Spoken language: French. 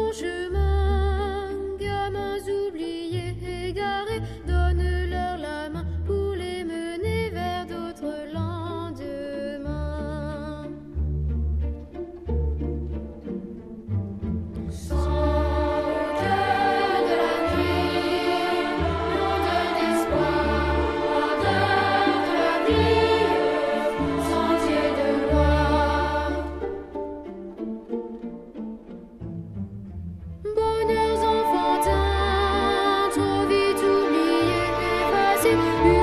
bon chemin, gamins oubliés, égarés, donne-leur la main pour les mener vers d'autres lendemains. Sans cœur de la nuit, rondeur d'espoir, ardeur de la vie, sentier de gloire. Bonheurs enfantins, trop vite oubliés, effacés.